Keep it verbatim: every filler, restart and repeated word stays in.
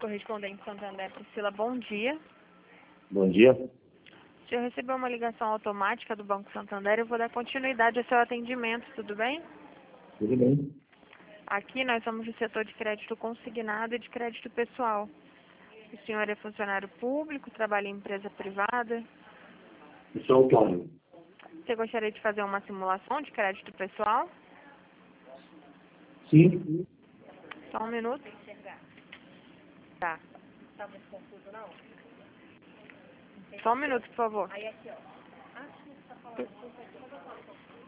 correspondente Santander, Priscila, bom dia. Bom dia. O senhor recebeu uma ligação automática do Banco Santander, eu vou dar continuidade ao seu atendimento, tudo bem? Tudo bem? Aqui nós somos do setor de crédito consignado e de crédito pessoal. O senhor é funcionário público, trabalha em empresa privada? Eu sou autônomo. Você gostaria de fazer uma simulação de crédito pessoal? Sim. Só um minuto. Tá. Só um minuto, por favor.